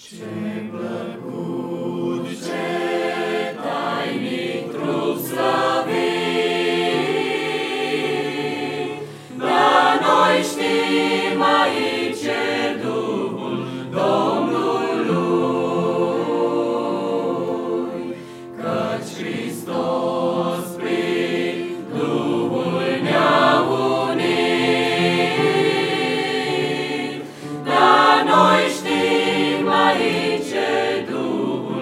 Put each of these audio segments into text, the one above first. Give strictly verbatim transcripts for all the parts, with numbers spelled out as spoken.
Ce plăcut, ce tainic trup slăvit, dar noi știm aici e Duhul Domnului, căci Hristos prin Duhul ne-a unit, dar noi știm aici e Duhul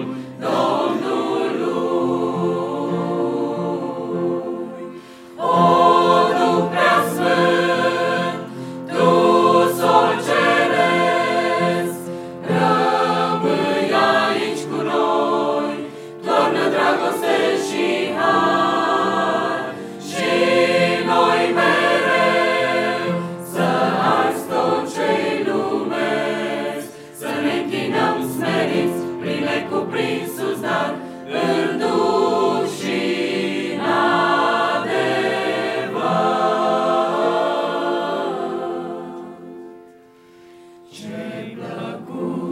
Domnului. O, Duh preasfânt, Tu sol ceresc, rămâi aici cu noi, toarnă dragoste și har, și noi mereu să arzi tot ce-i lumesc, să ne închinăm smeriți prin necuprinsul dar în Duh și în adevăr. Ce plăcut